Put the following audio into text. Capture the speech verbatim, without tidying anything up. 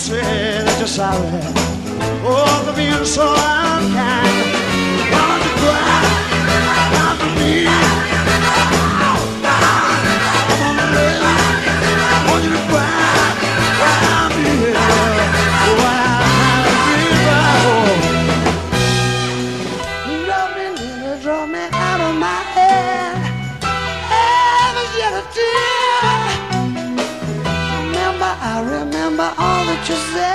say that you're sorry. Oh, for being so unkind. Want to cry, want to be. I'm on the list. I want you to cry, cry me. When I'm you drove me, you drove me out of my head. Ever shed a tear. Remember, I remember all that you said.